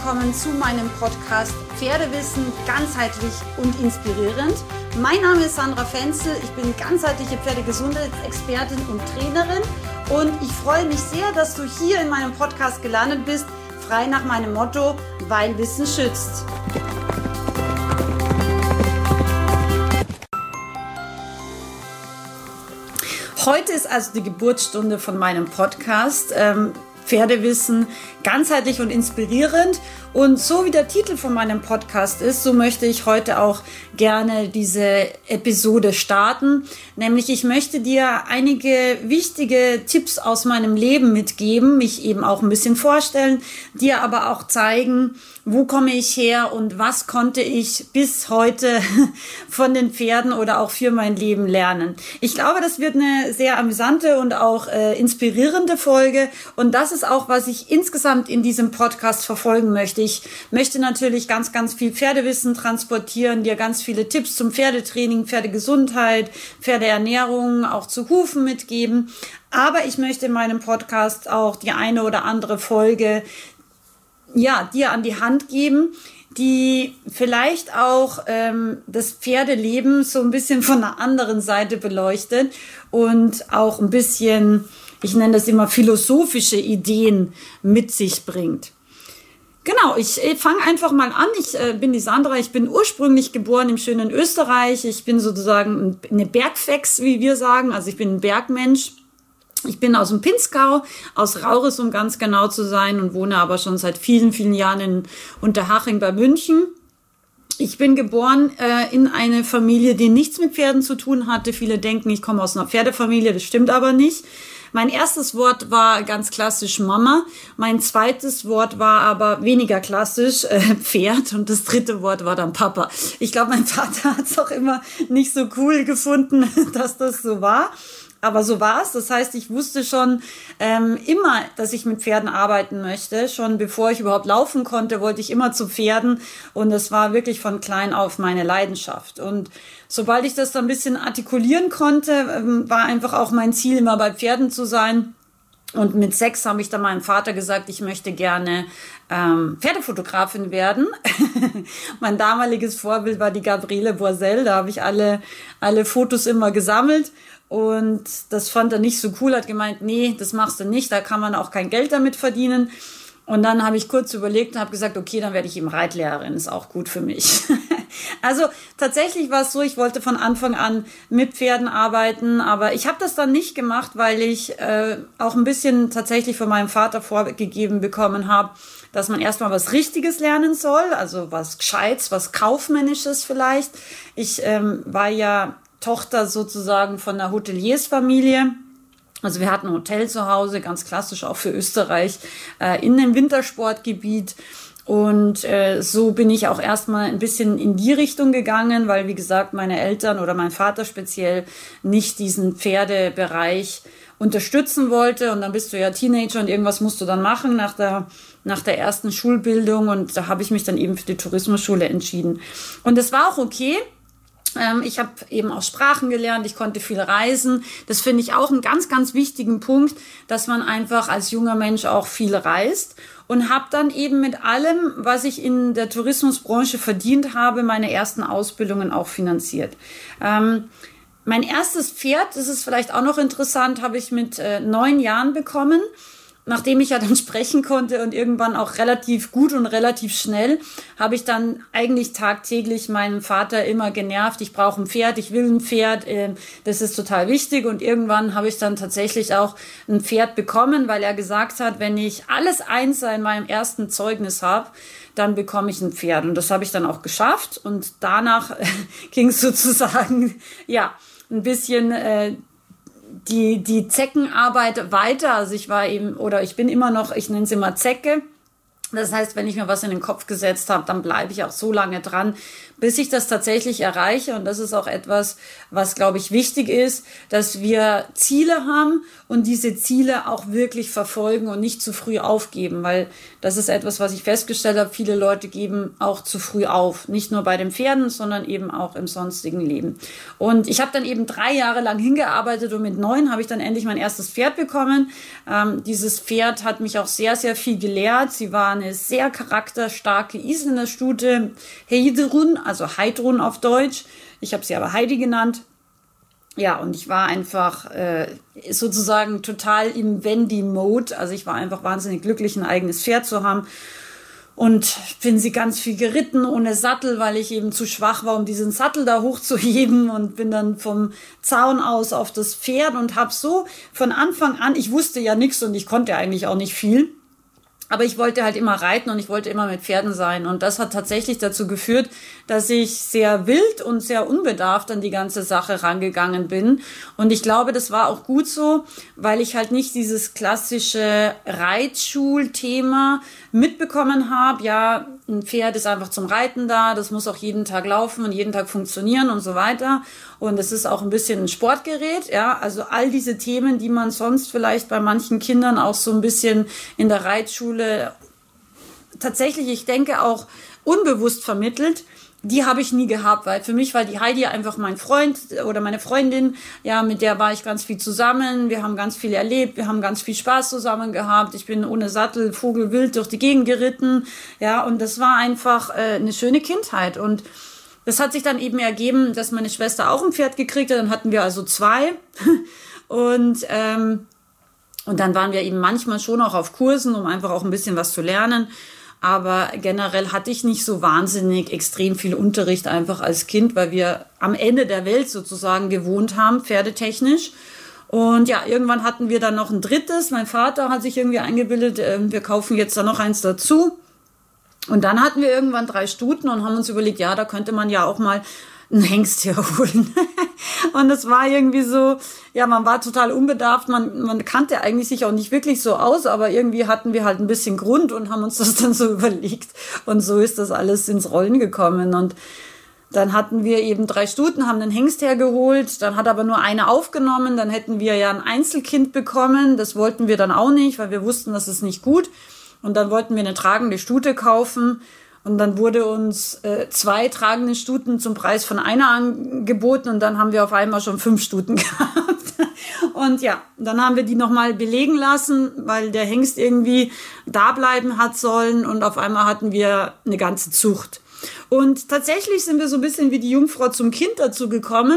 willkommen zu meinem Podcast Pferdewissen ganzheitlich und inspirierend. Mein Name ist Sandra Fenzel, ich bin ganzheitliche Pferdegesundheitsexpertin und Trainerin und ich freue mich sehr, dass du hier in meinem Podcast gelandet bist, frei nach meinem Motto, weil Wissen schützt. Heute ist also die Geburtsstunde von meinem Podcast Pferdewissen ganzheitlich und inspirierend. Und so wie der Titel von meinem Podcast ist, so möchte ich heute auch gerne diese Episode starten. Nämlich ich möchte dir einige wichtige Tipps aus meinem Leben mitgeben, mich eben auch ein bisschen vorstellen, dir aber auch zeigen, wo komme ich her und was konnte ich bis heute von den Pferden oder auch für mein Leben lernen. Ich glaube, das wird eine sehr amüsante und auch inspirierende Folge und das ist auch, was ich insgesamt in diesem Podcast verfolgen möchte. Ich möchte natürlich ganz, ganz viel Pferdewissen transportieren, dir ganz viele Tipps zum Pferdetraining, Pferdegesundheit, Pferdeernährung, auch zu Hufen mitgeben. Aber ich möchte in meinem Podcast auch die eine oder andere Folge dir an die Hand geben, die vielleicht auch das Pferdeleben so ein bisschen von einer anderen Seite beleuchtet und auch ein bisschen, ich nenne das immer, philosophische Ideen mit sich bringt. Genau, ich fange einfach mal an. Ich bin die Sandra, ich bin ursprünglich geboren im schönen Österreich. Ich bin sozusagen eine Bergfex, wie wir sagen, also ich bin ein Bergmensch. Ich bin aus dem Pinzgau, aus Rauris, um ganz genau zu sein, und wohne aber schon seit vielen, vielen Jahren in Unterhaching bei München. Ich bin geboren in eine Familie, die nichts mit Pferden zu tun hatte. Viele denken, ich komme aus einer Pferdefamilie, das stimmt aber nicht. Mein erstes Wort war ganz klassisch Mama. Mein zweites Wort war aber weniger klassisch, Pferd. Und das dritte Wort war dann Papa. Ich glaube, mein Vater hat es auch immer nicht so cool gefunden, dass das so war. Aber so war es. Das heißt, ich wusste schon immer, dass ich mit Pferden arbeiten möchte. Schon bevor ich überhaupt laufen konnte, wollte ich immer zu Pferden. Und es war wirklich von klein auf meine Leidenschaft. Und sobald ich das dann ein bisschen artikulieren konnte, war einfach auch mein Ziel, immer bei Pferden zu sein. Und mit 6 habe ich dann meinem Vater gesagt, ich möchte gerne Pferdefotografin werden. Mein damaliges Vorbild war die Gabriele Boisel. Da habe ich alle Fotos immer gesammelt. Und das fand er nicht so cool, hat gemeint, nee, das machst du nicht, da kann man auch kein Geld damit verdienen. Und dann habe ich kurz überlegt und habe gesagt, okay, dann werde ich eben Reitlehrerin, ist auch gut für mich. Also tatsächlich war es so, ich wollte von Anfang an mit Pferden arbeiten, aber ich habe das dann nicht gemacht, weil ich auch ein bisschen tatsächlich von meinem Vater vorgegeben bekommen habe, dass man erstmal was Richtiges lernen soll, also was Gescheites, was Kaufmännisches vielleicht. Ich war ja Tochter sozusagen von einer Hoteliersfamilie. Also wir hatten ein Hotel zu Hause, ganz klassisch auch für Österreich, in einem Wintersportgebiet. Und so bin ich auch erstmal ein bisschen in die Richtung gegangen, weil, wie gesagt, meine Eltern oder mein Vater speziell nicht diesen Pferdebereich unterstützen wollte. Und dann bist du ja Teenager und irgendwas musst du dann machen nach der ersten Schulbildung. Und da habe ich mich dann eben für die Tourismusschule entschieden. Und das war auch okay. Ich habe eben auch Sprachen gelernt, ich konnte viel reisen. Das finde ich auch einen ganz, ganz wichtigen Punkt, dass man einfach als junger Mensch auch viel reist. Und habe dann eben mit allem, was ich in der Tourismusbranche verdient habe, meine ersten Ausbildungen auch finanziert. Mein erstes Pferd, das ist vielleicht auch noch interessant, habe ich mit 9 Jahren bekommen. Nachdem ich ja dann sprechen konnte und irgendwann auch relativ gut und relativ schnell, habe ich dann eigentlich tagtäglich meinen Vater immer genervt. Ich brauche ein Pferd, ich will ein Pferd, das ist total wichtig. Und irgendwann habe ich dann tatsächlich auch ein Pferd bekommen, weil er gesagt hat, wenn ich alles Einser in meinem ersten Zeugnis habe, dann bekomme ich ein Pferd. Und das habe ich dann auch geschafft. Und danach ging es sozusagen, ein bisschen die Zeckenarbeit weiter. Also ich bin immer noch, ich nenne es immer Zecke. Das heißt, wenn ich mir was in den Kopf gesetzt habe, dann bleibe ich auch so lange dran, bis ich das tatsächlich erreiche. Und das ist auch etwas, was, glaube ich, wichtig ist, dass wir Ziele haben und diese Ziele auch wirklich verfolgen und nicht zu früh aufgeben, weil das ist etwas, was ich festgestellt habe. Viele Leute geben auch zu früh auf, nicht nur bei den Pferden, sondern eben auch im sonstigen Leben. Und ich habe dann eben 3 Jahre lang hingearbeitet und mit 9 habe ich dann endlich mein erstes Pferd bekommen. Dieses Pferd hat mich auch sehr, sehr viel gelehrt. Sie waren eine sehr charakterstarke Isländer Stute, Heidrun, also Heidrun auf Deutsch. Ich habe sie aber Heidi genannt. Ja, und ich war einfach sozusagen total im Wendy-Mode. Also ich war einfach wahnsinnig glücklich, ein eigenes Pferd zu haben. Und bin sie ganz viel geritten ohne Sattel, weil ich eben zu schwach war, um diesen Sattel da hochzuheben, und bin dann vom Zaun aus auf das Pferd und habe so von Anfang an, ich wusste ja nichts und ich konnte eigentlich auch nicht viel, aber ich wollte halt immer reiten und ich wollte immer mit Pferden sein. Und das hat tatsächlich dazu geführt, dass ich sehr wild und sehr unbedarft an die ganze Sache rangegangen bin. Und ich glaube, das war auch gut so, weil ich halt nicht dieses klassische Reitschulthema mitbekommen habe. Ja, ein Pferd ist einfach zum Reiten da, das muss auch jeden Tag laufen und jeden Tag funktionieren und so weiter. Und es ist auch ein bisschen ein Sportgerät, ja. Also all diese Themen, die man sonst vielleicht bei manchen Kindern auch so ein bisschen in der Reitschule tatsächlich, ich denke, auch unbewusst vermittelt, die habe ich nie gehabt, weil für mich war die Heidi einfach mein Freund oder meine Freundin, ja, mit der war ich ganz viel zusammen, wir haben ganz viel erlebt, wir haben ganz viel Spaß zusammen gehabt, ich bin ohne Sattel vogelwild durch die Gegend geritten, ja, und das war einfach eine schöne Kindheit. Und das hat sich dann eben ergeben, dass meine Schwester auch ein Pferd gekriegt hat, dann hatten wir also 2 und dann waren wir eben manchmal schon auch auf Kursen, um einfach auch ein bisschen was zu lernen. Aber generell hatte ich nicht so wahnsinnig extrem viel Unterricht einfach als Kind, weil wir am Ende der Welt sozusagen gewohnt haben, pferdetechnisch. Und ja, irgendwann hatten wir dann noch ein 3. Mein Vater hat sich irgendwie eingebildet, wir kaufen jetzt da noch eins dazu. Und dann hatten wir irgendwann 3 Stuten und haben uns überlegt, ja, da könnte man ja auch mal einen Hengst herholen. Und das war irgendwie so, ja, man war total unbedarft, man kannte eigentlich sich auch nicht wirklich so aus, aber irgendwie hatten wir halt ein bisschen Grund und haben uns das dann so überlegt. Und so ist das alles ins Rollen gekommen. Und dann hatten wir eben 3 Stuten, haben einen Hengst hergeholt, dann hat aber nur eine aufgenommen, dann hätten wir ja ein Einzelkind bekommen, das wollten wir dann auch nicht, weil wir wussten, das ist nicht gut. Und dann wollten wir eine tragende Stute kaufen. Und dann wurde uns 2 tragende Stuten zum Preis von einer angeboten und dann haben wir auf einmal schon 5 Stuten gehabt. Und ja, dann haben wir die nochmal belegen lassen, weil der Hengst irgendwie da bleiben hat sollen und auf einmal hatten wir eine ganze Zucht. Und tatsächlich sind wir so ein bisschen wie die Jungfrau zum Kind dazu gekommen,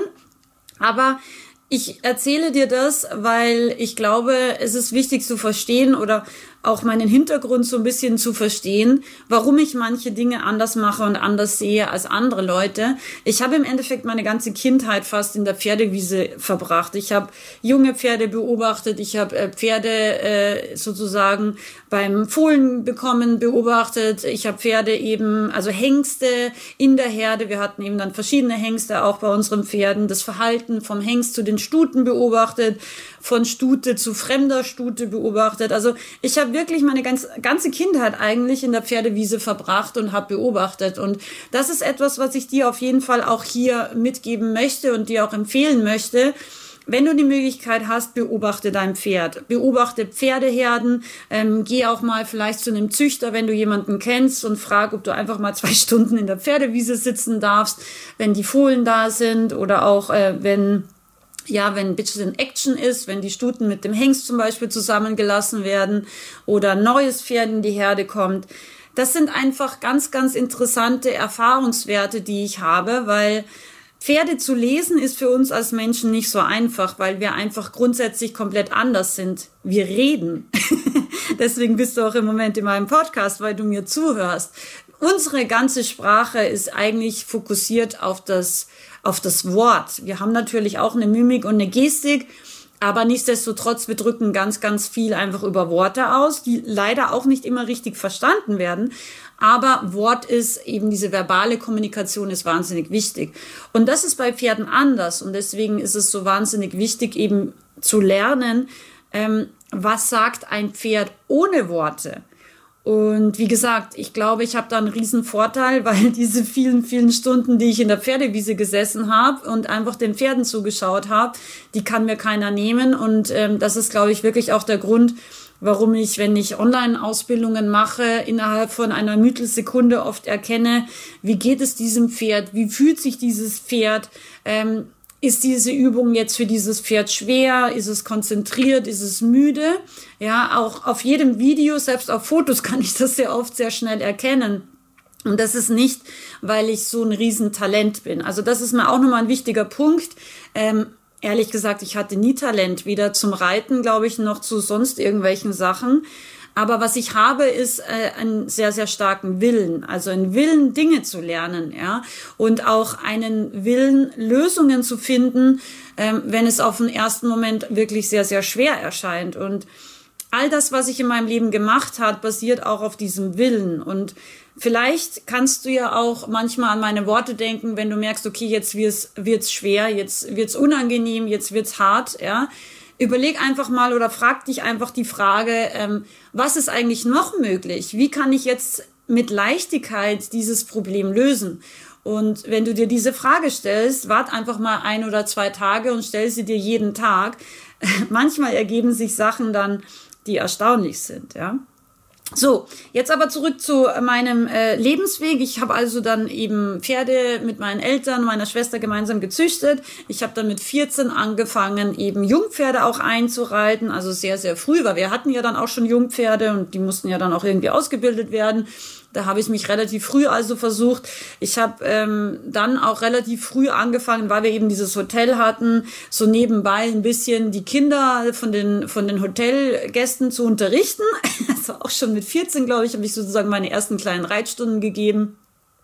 aber ich erzähle dir das, weil ich glaube, es ist wichtig zu verstehen oder auch meinen Hintergrund so ein bisschen zu verstehen, warum ich manche Dinge anders mache und anders sehe als andere Leute. Ich habe im Endeffekt meine ganze Kindheit fast in der Pferdewiese verbracht. Ich habe junge Pferde beobachtet, ich habe Pferde sozusagen beim Fohlen bekommen beobachtet, ich habe Pferde eben, also Hengste in der Herde, wir hatten eben dann verschiedene Hengste auch bei unseren Pferden, das Verhalten vom Hengst zu den Stuten beobachtet, von Stute zu fremder Stute beobachtet. Also ich habe wirklich meine ganze Kindheit eigentlich in der Pferdewiese verbracht und habe beobachtet. Und das ist etwas, was ich dir auf jeden Fall auch hier mitgeben möchte und dir auch empfehlen möchte. Wenn du die Möglichkeit hast, beobachte dein Pferd. Beobachte Pferdeherden. Geh auch mal vielleicht zu einem Züchter, wenn du jemanden kennst, und frag, ob du einfach mal 2 Stunden in der Pferdewiese sitzen darfst, wenn die Fohlen da sind oder auch wenn ein bisschen Action ist, wenn die Stuten mit dem Hengst zum Beispiel zusammengelassen werden oder ein neues Pferd in die Herde kommt. Das sind einfach ganz, ganz interessante Erfahrungswerte, die ich habe, weil Pferde zu lesen ist für uns als Menschen nicht so einfach, weil wir einfach grundsätzlich komplett anders sind. Wir reden. Deswegen bist du auch im Moment in meinem Podcast, weil du mir zuhörst. Unsere ganze Sprache ist eigentlich fokussiert auf das Wort. Wir haben natürlich auch eine Mimik und eine Gestik, aber nichtsdestotrotz, wir drücken ganz, ganz viel einfach über Worte aus, die leider auch nicht immer richtig verstanden werden. Aber Wort ist eben, diese verbale Kommunikation ist wahnsinnig wichtig. Und das ist bei Pferden anders. Und deswegen ist es so wahnsinnig wichtig, eben zu lernen, was sagt ein Pferd ohne Worte. Und wie gesagt, ich glaube, ich habe da einen riesen Vorteil, weil diese vielen, vielen Stunden, die ich in der Pferdewiese gesessen habe und einfach den Pferden zugeschaut habe, die kann mir keiner nehmen. Und das ist, glaube ich, wirklich auch der Grund, warum ich, wenn ich Online-Ausbildungen mache, innerhalb von einer Millisekunde oft erkenne, wie geht es diesem Pferd, wie fühlt sich dieses Pferd. ist diese Übung jetzt für dieses Pferd schwer? Ist es konzentriert? Ist es müde? Ja, auch auf jedem Video, selbst auf Fotos kann ich das sehr oft sehr schnell erkennen. Und das ist nicht, weil ich so ein Riesentalent bin. Also das ist mir auch nochmal ein wichtiger Punkt. Ehrlich gesagt, ich hatte nie Talent, weder zum Reiten, glaube ich, noch zu sonst irgendwelchen Sachen. Aber was ich habe, ist einen sehr, sehr starken Willen. Also einen Willen, Dinge zu lernen, ja. Und auch einen Willen, Lösungen zu finden, wenn es auf den ersten Moment wirklich sehr, sehr schwer erscheint. Und all das, was ich in meinem Leben gemacht habe, basiert auch auf diesem Willen. Und vielleicht kannst du ja auch manchmal an meine Worte denken, wenn du merkst, okay, jetzt wird's schwer, jetzt wird's unangenehm, jetzt wird's hart, ja. Überleg einfach mal oder frag dich einfach die Frage, was ist eigentlich noch möglich? Wie kann ich jetzt mit Leichtigkeit dieses Problem lösen? Und wenn du dir diese Frage stellst, wart einfach mal 1 oder 2 Tage und stell sie dir jeden Tag. Manchmal ergeben sich Sachen dann, die erstaunlich sind, ja. So, jetzt aber zurück zu meinem Lebensweg. Ich habe also dann eben Pferde mit meinen Eltern, meiner Schwester gemeinsam gezüchtet. Ich habe dann mit 14 angefangen, eben Jungpferde auch einzureiten, also sehr, sehr früh, weil wir hatten ja dann auch schon Jungpferde und die mussten ja dann auch irgendwie ausgebildet werden. Da habe ich mich relativ früh also versucht. Ich habe dann auch relativ früh angefangen, weil wir eben dieses Hotel hatten, so nebenbei ein bisschen die Kinder von den Hotelgästen zu unterrichten. Also auch schon mit 14, glaube ich, habe ich sozusagen meine ersten kleinen Reitstunden gegeben.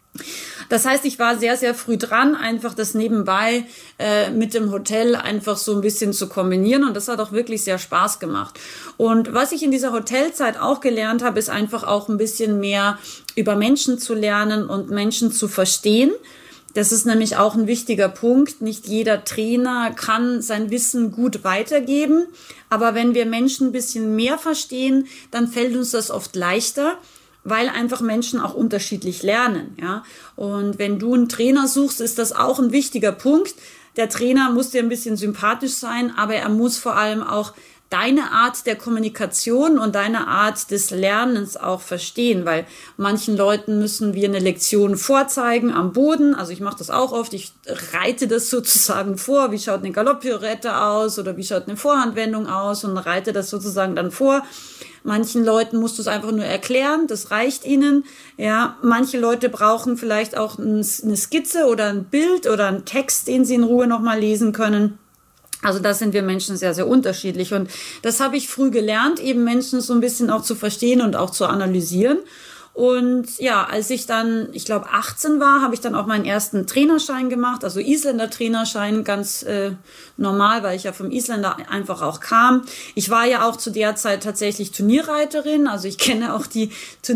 Das heißt, ich war sehr, sehr früh dran, einfach das nebenbei mit dem Hotel einfach so ein bisschen zu kombinieren. Und das hat auch wirklich sehr Spaß gemacht. Und was ich in dieser Hotelzeit auch gelernt habe, ist einfach auch ein bisschen mehr über Menschen zu lernen und Menschen zu verstehen. Das ist nämlich auch ein wichtiger Punkt. Nicht jeder Trainer kann sein Wissen gut weitergeben. Aber wenn wir Menschen ein bisschen mehr verstehen, dann fällt uns das oft leichter, weil einfach Menschen auch unterschiedlich lernen, ja. Und wenn du einen Trainer suchst, ist das auch ein wichtiger Punkt. Der Trainer muss dir ein bisschen sympathisch sein, aber er muss vor allem auch deine Art der Kommunikation und deine Art des Lernens auch verstehen, weil manchen Leuten müssen wir eine Lektion vorzeigen am Boden. Also ich mache das auch oft, ich reite das sozusagen vor, wie schaut eine Galopppirouette aus oder wie schaut eine Vorhandwendung aus und reite das sozusagen dann vor. Manchen Leuten musst du es einfach nur erklären, das reicht ihnen. Ja, manche Leute brauchen vielleicht auch eine Skizze oder ein Bild oder einen Text, den sie in Ruhe nochmal lesen können. Also da sind wir Menschen sehr, sehr unterschiedlich. Und das habe ich früh gelernt, eben Menschen so ein bisschen auch zu verstehen und auch zu analysieren. Und ja, als ich dann, ich glaube 18 war, habe ich dann auch meinen ersten Trainerschein gemacht, also Isländer-Trainerschein, ganz normal, weil ich ja vom Isländer einfach auch kam. Ich war ja auch zu der Zeit tatsächlich Turnierreiterin, also ich kenne auch die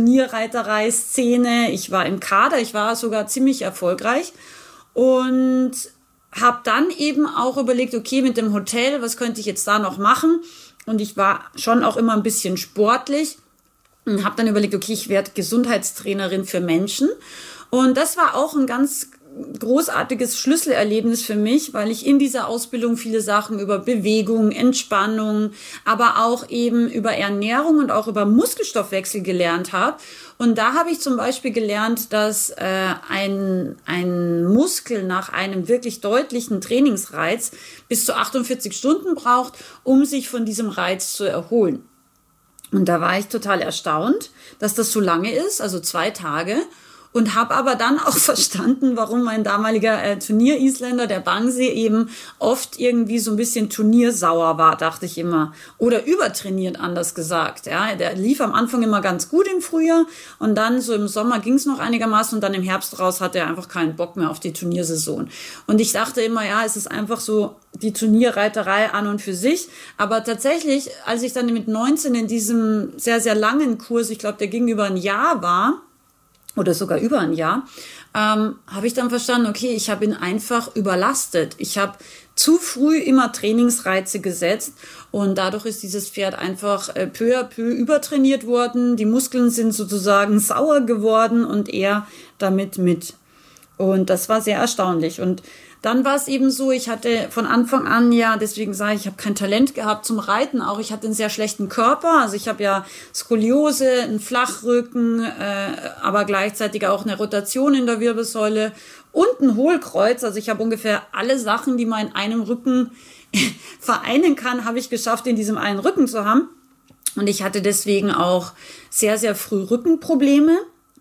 Turnierreiterei-Szene. Ich war im Kader, ich war sogar ziemlich erfolgreich und habe dann eben auch überlegt, okay, mit dem Hotel, was könnte ich jetzt da noch machen? Und ich war schon auch immer ein bisschen sportlich und habe dann überlegt, okay, ich werde Gesundheitstrainerin für Menschen. Und das war auch ein ganz großartiges Schlüsselerlebnis für mich, weil ich in dieser Ausbildung viele Sachen über Bewegung, Entspannung, aber auch eben über Ernährung und auch über Muskelstoffwechsel gelernt habe. Und da habe ich zum Beispiel gelernt, dass ein Muskel nach einem wirklich deutlichen Trainingsreiz bis zu 48 Stunden braucht, um sich von diesem Reiz zu erholen. Und da war ich total erstaunt, dass das so lange ist, also 2 Tage. Und habe aber dann auch verstanden, warum mein damaliger Turnier-Isländer, der Bangsee, eben oft irgendwie so ein bisschen turniersauer war, dachte ich immer. Oder übertrainiert, anders gesagt. Ja, der lief am Anfang immer ganz gut im Frühjahr und dann so im Sommer ging es noch einigermaßen und dann im Herbst raus hatte er einfach keinen Bock mehr auf die Turniersaison. Und ich dachte immer, ja, es ist einfach so die Turnierreiterei an und für sich. Aber tatsächlich, als ich dann mit 19 in diesem sehr, sehr langen Kurs, ich glaube, der ging über ein Jahr war, oder sogar über ein Jahr, habe ich dann verstanden, okay, ich habe ihn einfach überlastet. Ich habe zu früh immer Trainingsreize gesetzt und dadurch ist dieses Pferd einfach peu à peu übertrainiert worden. Die Muskeln sind sozusagen sauer geworden und er damit mit. Und das war sehr erstaunlich. Und dann war es eben so, ich hatte von Anfang an deswegen sage ich habe kein Talent gehabt zum Reiten auch. Ich hatte einen sehr schlechten Körper. Also ich habe ja Skoliose, einen Flachrücken, aber gleichzeitig auch eine Rotation in der Wirbelsäule und ein Hohlkreuz. Also ich habe ungefähr alle Sachen, die man in einem Rücken vereinen kann, habe ich geschafft, in diesem einen Rücken zu haben. Und ich hatte deswegen auch sehr, sehr früh Rückenprobleme.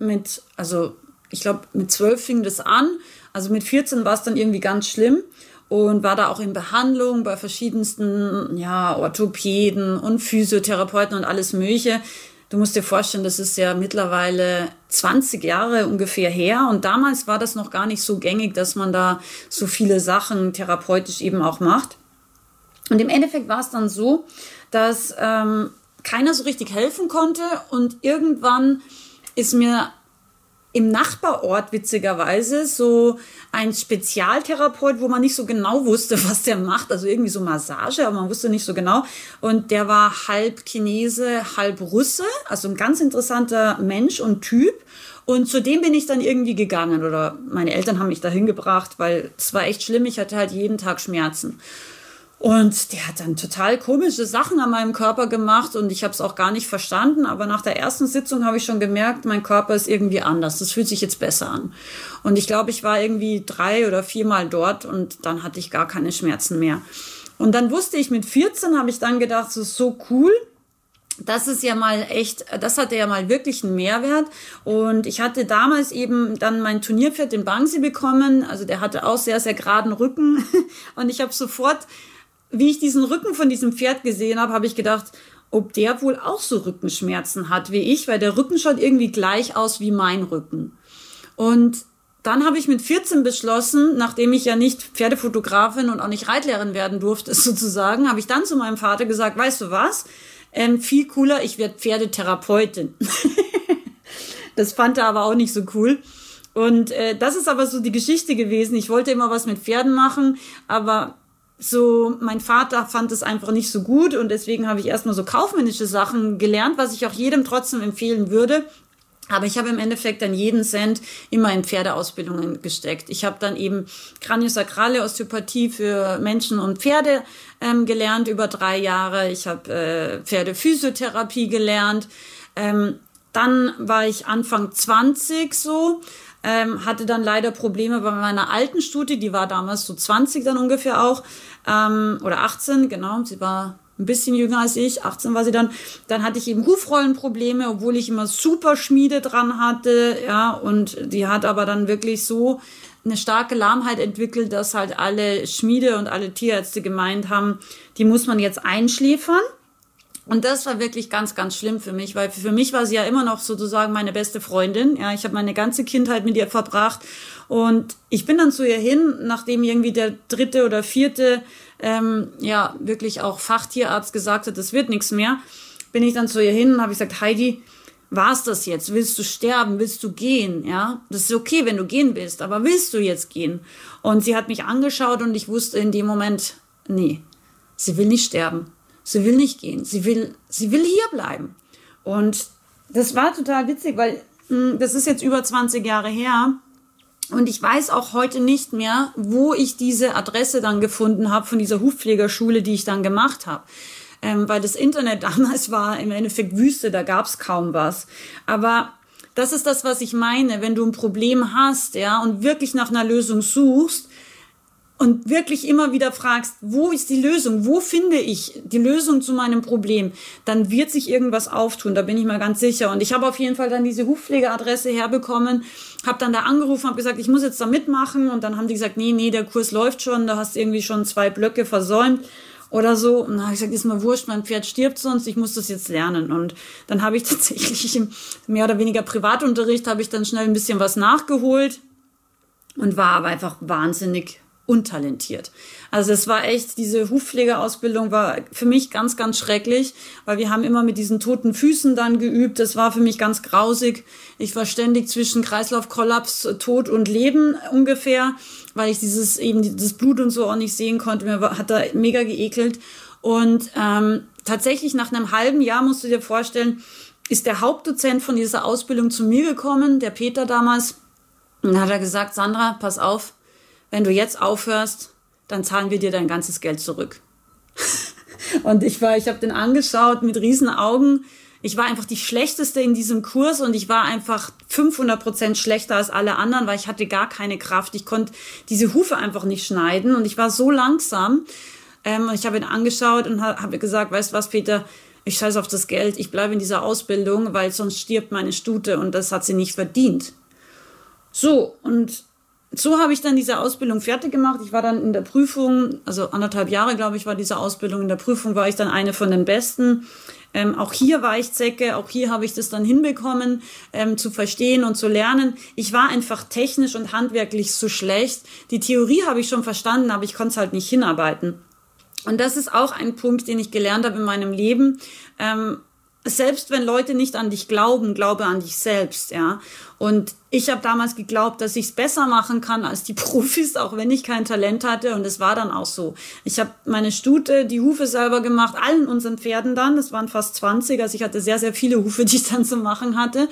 Ich glaube, mit 12 fing das an. Also mit 14 war es dann irgendwie ganz schlimm und war da auch in Behandlung bei verschiedensten Orthopäden und Physiotherapeuten und alles Mögliche. Du musst dir vorstellen, das ist ja mittlerweile 20 Jahre ungefähr her. Und damals war das noch gar nicht so gängig, dass man da so viele Sachen therapeutisch eben auch macht. Und im Endeffekt war es dann so, dass keiner so richtig helfen konnte. Und irgendwann ist mir im Nachbarort witzigerweise so ein Spezialtherapeut, wo man nicht so genau wusste, was der macht. Also irgendwie so Massage, aber man wusste nicht so genau. Und der war halb Chinese, halb Russe. Also ein ganz interessanter Mensch und Typ. Und zu dem bin ich dann irgendwie gegangen. Oder meine Eltern haben mich da hingebracht, weil es war echt schlimm. Ich hatte halt jeden Tag Schmerzen. Und der hat dann total komische Sachen an meinem Körper gemacht und ich habe es auch gar nicht verstanden. Aber nach der ersten Sitzung habe ich schon gemerkt, mein Körper ist irgendwie anders. Das fühlt sich jetzt besser an. Und ich glaube, ich war irgendwie 3 oder 4 Mal dort und dann hatte ich gar keine Schmerzen mehr. Und dann wusste ich, mit 14 habe ich dann gedacht, das ist so cool. Das hatte ja mal wirklich einen Mehrwert. Und ich hatte damals eben dann mein Turnierpferd, den Bangsi, bekommen. Also der hatte auch sehr, sehr geraden Rücken. Und ich habe sofort, wie ich diesen Rücken von diesem Pferd gesehen habe, habe ich gedacht, ob der wohl auch so Rückenschmerzen hat wie ich, weil der Rücken schaut irgendwie gleich aus wie mein Rücken. Und dann habe ich mit 14 beschlossen, nachdem ich ja nicht Pferdefotografin und auch nicht Reitlehrerin werden durfte, sozusagen, habe ich dann zu meinem Vater gesagt, weißt du was, viel cooler, ich werde Pferdetherapeutin. Das fand er aber auch nicht so cool. Und das ist aber so die Geschichte gewesen. Ich wollte immer was mit Pferden machen, aber so, mein Vater fand es einfach nicht so gut und deswegen habe ich erstmal so kaufmännische Sachen gelernt, was ich auch jedem trotzdem empfehlen würde. Aber ich habe im Endeffekt dann jeden Cent immer in Pferdeausbildungen gesteckt. Ich habe dann eben Kraniosakrale Osteopathie für Menschen und Pferde gelernt über 3 Jahre. Ich habe Pferdephysiotherapie gelernt. Dann war ich Anfang 20 so. Hatte dann leider Probleme bei meiner alten Stute, die war damals so 20 dann ungefähr auch, oder 18, genau, sie war ein bisschen jünger als ich, 18 war sie dann. Dann hatte ich eben Hufrollenprobleme, obwohl ich immer super Schmiede dran hatte, und die hat aber dann wirklich so eine starke Lahmheit entwickelt, dass halt alle Schmiede und alle Tierärzte gemeint haben, die muss man jetzt einschläfern. Und das war wirklich ganz, ganz schlimm für mich, weil für mich war sie ja immer noch sozusagen meine beste Freundin. Ja, ich habe meine ganze Kindheit mit ihr verbracht und ich bin dann zu ihr hin, nachdem irgendwie der 3. oder 4. Wirklich auch Fachtierarzt gesagt hat, das wird nichts mehr, bin ich dann zu ihr hin und habe gesagt, Heidi, war's das jetzt? Willst du sterben? Willst du gehen? Ja, das ist okay, wenn du gehen willst, aber willst du jetzt gehen? Und sie hat mich angeschaut und ich wusste in dem Moment, nee, sie will nicht sterben. Sie will nicht gehen. Sie will hier bleiben. Und das war total witzig, weil das ist jetzt über 20 Jahre her. Und ich weiß auch heute nicht mehr, wo ich diese Adresse dann gefunden habe von dieser Hufpflegerschule, die ich dann gemacht habe. Weil das Internet damals war im Endeffekt Wüste, da gab es kaum was. Aber das ist das, was ich meine. Wenn du ein Problem hast, und wirklich nach einer Lösung suchst, und wirklich immer wieder fragst, wo ist die Lösung? Wo finde ich die Lösung zu meinem Problem? Dann wird sich irgendwas auftun, da bin ich mal ganz sicher. Und ich habe auf jeden Fall dann diese Hufpflegeadresse herbekommen, habe dann da angerufen, habe gesagt, ich muss jetzt da mitmachen. Und dann haben die gesagt, nee, der Kurs läuft schon, da hast du irgendwie schon 2 Blöcke versäumt oder so. Und dann habe ich gesagt, ist mir wurscht, mein Pferd stirbt sonst, ich muss das jetzt lernen. Und dann habe ich tatsächlich im mehr oder weniger Privatunterricht, habe ich dann schnell ein bisschen was nachgeholt und war aber einfach wahnsinnig untalentiert. Also es war echt, diese Hufpflegeausbildung war für mich ganz, ganz schrecklich, weil wir haben immer mit diesen toten Füßen dann geübt. Das war für mich ganz grausig. Ich war ständig zwischen Kreislaufkollaps, Tod und Leben ungefähr, weil ich dieses Blut und so auch nicht sehen konnte. Mir hat da mega geekelt. Und tatsächlich nach einem halben Jahr, musst du dir vorstellen, ist der Hauptdozent von dieser Ausbildung zu mir gekommen, der Peter damals. Und dann hat er gesagt, Sandra, pass auf, wenn du jetzt aufhörst, dann zahlen wir dir dein ganzes Geld zurück. Und ich habe den angeschaut mit riesen Augen. Ich war einfach die Schlechteste in diesem Kurs und ich war einfach 500% schlechter als alle anderen, weil ich hatte gar keine Kraft. Ich konnte diese Hufe einfach nicht schneiden und ich war so langsam. Und ich habe ihn angeschaut und habe gesagt, weißt du was, Peter, ich scheiße auf das Geld, ich bleibe in dieser Ausbildung, weil sonst stirbt meine Stute und das hat sie nicht verdient. So, und so habe ich dann diese Ausbildung fertig gemacht. Ich war dann in der Prüfung, also 1,5 Jahre, glaube ich, war diese Ausbildung. In der Prüfung war ich dann eine von den Besten. Auch hier war ich Zecke, auch hier habe ich das dann hinbekommen, zu verstehen und zu lernen. Ich war einfach technisch und handwerklich so schlecht. Die Theorie habe ich schon verstanden, aber ich konnte es halt nicht hinarbeiten. Und das ist auch ein Punkt, den ich gelernt habe in meinem Leben. Selbst wenn Leute nicht an dich glauben, glaube an dich selbst, ja. Und ich habe damals geglaubt, dass ich es besser machen kann als die Profis, auch wenn ich kein Talent hatte. Und es war dann auch so. Ich habe meine Stute, die Hufe selber gemacht, allen unseren Pferden dann. Das waren fast 20. Also ich hatte sehr, sehr viele Hufe, die ich dann zu machen hatte.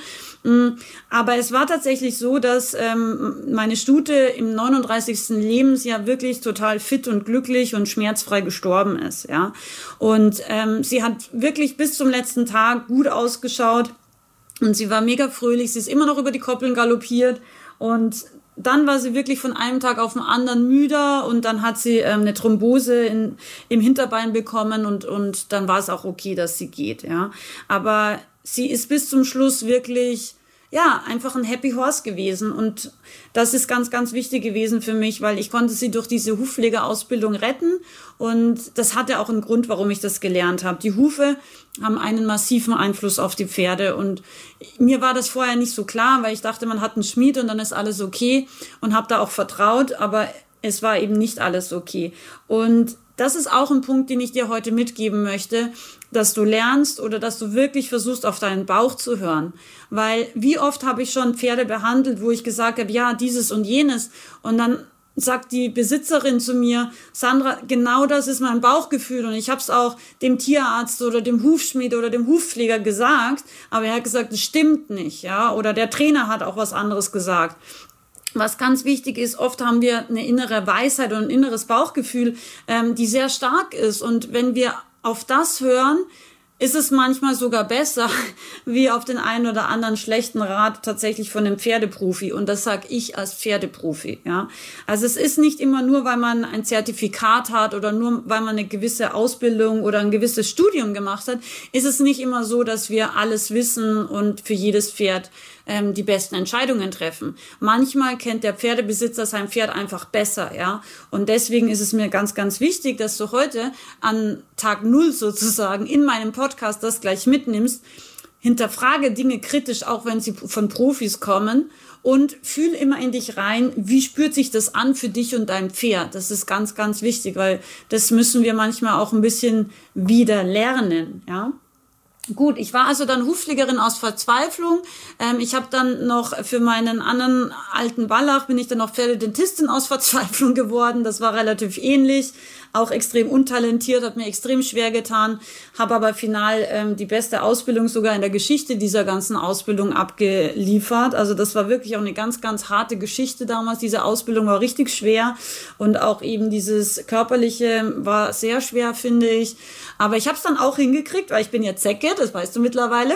Aber es war tatsächlich so, dass meine Stute im 39. Lebensjahr wirklich total fit und glücklich und schmerzfrei gestorben ist, ja. Und sie hat wirklich bis zum letzten Tag gut ausgeschaut. Und sie war mega fröhlich, sie ist immer noch über die Koppeln galoppiert und dann war sie wirklich von einem Tag auf den anderen müder und dann hat sie eine Thrombose im Hinterbein bekommen und dann war es auch okay, dass sie geht, ja. Aber sie ist bis zum Schluss wirklich, ja, einfach ein Happy Horse gewesen und das ist ganz, ganz wichtig gewesen für mich, weil ich konnte sie durch diese Hufpflegeausbildung retten und das hatte auch einen Grund, warum ich das gelernt habe. Die Hufe haben einen massiven Einfluss auf die Pferde und mir war das vorher nicht so klar, weil ich dachte, man hat einen Schmied und dann ist alles okay und habe da auch vertraut, aber es war eben nicht alles okay. Und das ist auch ein Punkt, den ich dir heute mitgeben möchte, dass du lernst oder dass du wirklich versuchst, auf deinen Bauch zu hören. Weil wie oft habe ich schon Pferde behandelt, wo ich gesagt habe, ja, dieses und jenes. Und dann sagt die Besitzerin zu mir, Sandra, genau das ist mein Bauchgefühl. Und ich habe es auch dem Tierarzt oder dem Hufschmied oder dem Hufpfleger gesagt. Aber er hat gesagt, das stimmt nicht, ja. Oder der Trainer hat auch was anderes gesagt. Was ganz wichtig ist, oft haben wir eine innere Weisheit und ein inneres Bauchgefühl, die sehr stark ist. Und wenn wir auf das hören, ist es manchmal sogar besser, wie auf den einen oder anderen schlechten Rat tatsächlich von einem Pferdeprofi. Und das sage ich als Pferdeprofi, ja. Also es ist nicht immer nur, weil man ein Zertifikat hat oder nur, weil man eine gewisse Ausbildung oder ein gewisses Studium gemacht hat, ist es nicht immer so, dass wir alles wissen und für jedes Pferd die besten Entscheidungen treffen. Manchmal kennt der Pferdebesitzer sein Pferd einfach besser, ja. Und deswegen ist es mir ganz, ganz wichtig, dass du heute an Tag 0 sozusagen in meinem Podcast das gleich mitnimmst. Hinterfrage Dinge kritisch, auch wenn sie von Profis kommen. Und fühl immer in dich rein, wie spürt sich das an für dich und dein Pferd. Das ist ganz, ganz wichtig, weil das müssen wir manchmal auch ein bisschen wieder lernen, ja. Gut, ich war also dann Hufpflegerin aus Verzweiflung. Ich habe dann noch für meinen anderen alten Wallach, bin ich dann noch Pferdedentistin aus Verzweiflung geworden. Das war relativ ähnlich, auch extrem untalentiert, hat mir extrem schwer getan, habe aber final die beste Ausbildung sogar in der Geschichte dieser ganzen Ausbildung abgeliefert. Also das war wirklich auch eine ganz, ganz harte Geschichte damals. Diese Ausbildung war richtig schwer und auch eben dieses Körperliche war sehr schwer, finde ich. Aber ich habe es dann auch hingekriegt, weil ich bin ja Zecke, das weißt du mittlerweile.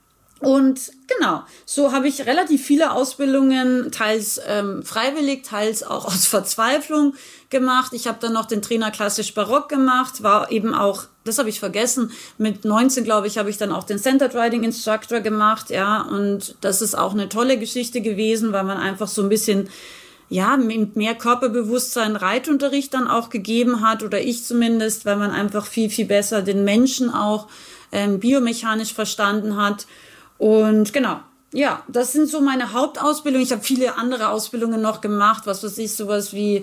Und genau, so habe ich relativ viele Ausbildungen, teils freiwillig, teils auch aus Verzweiflung gemacht. Ich habe dann noch den Trainer klassisch Barock gemacht, war eben auch, das habe ich vergessen, mit 19, glaube ich, habe ich dann auch den Centered Riding Instructor gemacht, ja, und das ist auch eine tolle Geschichte gewesen, weil man einfach so ein bisschen, ja, mit mehr Körperbewusstsein Reitunterricht dann auch gegeben hat, oder ich zumindest, weil man einfach viel, viel besser den Menschen auch biomechanisch verstanden hat. Und genau, ja, das sind so meine Hauptausbildungen. Ich habe viele andere Ausbildungen noch gemacht, was weiß ich, sowas wie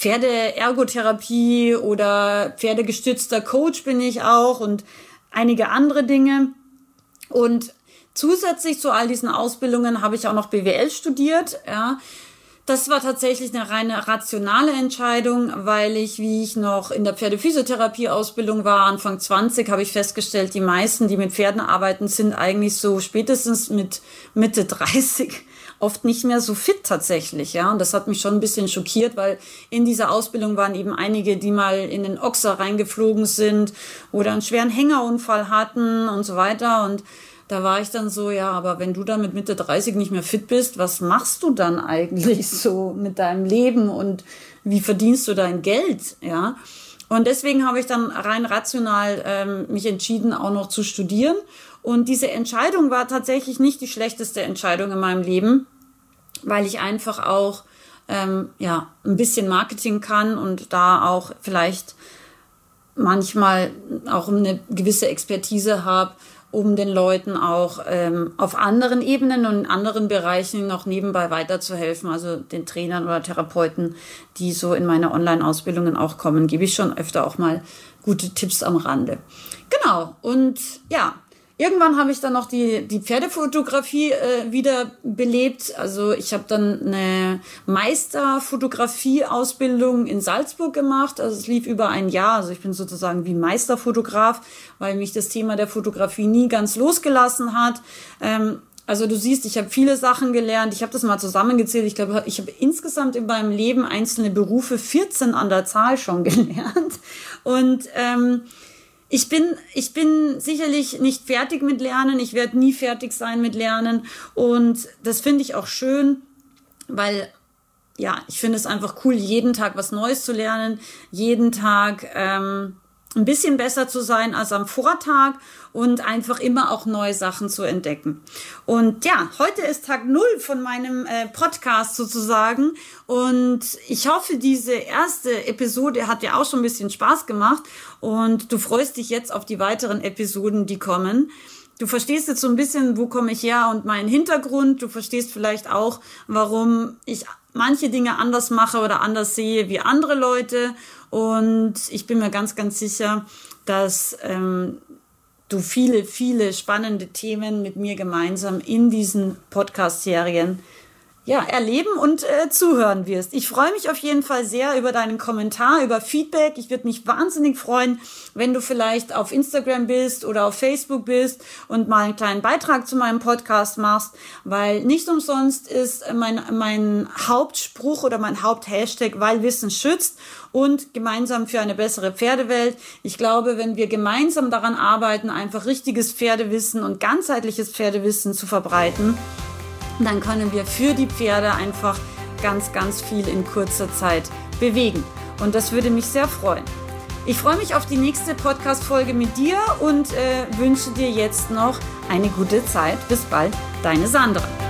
Pferdeergotherapie oder pferdegestützter Coach bin ich auch und einige andere Dinge. Und zusätzlich zu all diesen Ausbildungen habe ich auch noch BWL studiert, ja. Das war tatsächlich eine reine rationale Entscheidung, weil ich, wie ich noch in der Pferdephysiotherapie-Ausbildung war, Anfang 20, habe ich festgestellt, die meisten, die mit Pferden arbeiten, sind eigentlich so spätestens mit Mitte 30. oft nicht mehr so fit tatsächlich, ja. Und das hat mich schon ein bisschen schockiert, weil in dieser Ausbildung waren eben einige, die mal in den Ochser reingeflogen sind oder einen schweren Hängerunfall hatten und so weiter. Und da war ich dann so, ja, aber wenn du dann mit Mitte 30 nicht mehr fit bist, was machst du dann eigentlich so mit deinem Leben und wie verdienst du dein Geld, ja? Und deswegen habe ich dann rein rational mich entschieden, auch noch zu studieren. Und diese Entscheidung war tatsächlich nicht die schlechteste Entscheidung in meinem Leben, weil ich einfach auch ein bisschen Marketing kann und da auch vielleicht manchmal auch eine gewisse Expertise habe, um den Leuten auch auf anderen Ebenen und in anderen Bereichen noch nebenbei weiterzuhelfen. Also den Trainern oder Therapeuten, die so in meine Online-Ausbildungen auch kommen, gebe ich schon öfter auch mal gute Tipps am Rande. Genau, und ja, irgendwann habe ich dann noch die Pferdefotografie wieder belebt. Also ich habe dann eine Meisterfotografie-Ausbildung in Salzburg gemacht. Also es lief über ein Jahr. Also ich bin sozusagen wie Meisterfotograf, weil mich das Thema der Fotografie nie ganz losgelassen hat. Also du siehst, ich habe viele Sachen gelernt. Ich habe das mal zusammengezählt. Ich glaube, ich habe insgesamt in meinem Leben einzelne Berufe 14 an der Zahl schon gelernt. Und ich bin sicherlich nicht fertig mit Lernen. Ich werde nie fertig sein mit Lernen. Und das finde ich auch schön, weil, ja, ich finde es einfach cool, jeden Tag was Neues zu lernen, jeden Tag ein bisschen besser zu sein als am Vortag und einfach immer auch neue Sachen zu entdecken. Und ja, heute ist Tag 0 von meinem Podcast sozusagen und ich hoffe, diese erste Episode hat dir auch schon ein bisschen Spaß gemacht und du freust dich jetzt auf die weiteren Episoden, die kommen. Du verstehst jetzt so ein bisschen, wo komme ich her und meinen Hintergrund. Du verstehst vielleicht auch, warum ich manche Dinge anders mache oder anders sehe wie andere Leute. Und ich bin mir ganz, ganz sicher, dass du viele, viele spannende Themen mit mir gemeinsam in diesen Podcast-Serien erleben und zuhören wirst. Ich freue mich auf jeden Fall sehr über deinen Kommentar, über Feedback. Ich würde mich wahnsinnig freuen, wenn du vielleicht auf Instagram bist oder auf Facebook bist und mal einen kleinen Beitrag zu meinem Podcast machst, weil nicht umsonst ist mein Hauptspruch oder mein Haupthashtag, weil Wissen schützt und gemeinsam für eine bessere Pferdewelt. Ich glaube, wenn wir gemeinsam daran arbeiten, einfach richtiges Pferdewissen und ganzheitliches Pferdewissen zu verbreiten, dann können wir für die Pferde einfach ganz, ganz viel in kurzer Zeit bewegen. Und das würde mich sehr freuen. Ich freue mich auf die nächste Podcast-Folge mit dir und wünsche dir jetzt noch eine gute Zeit. Bis bald, deine Sandra.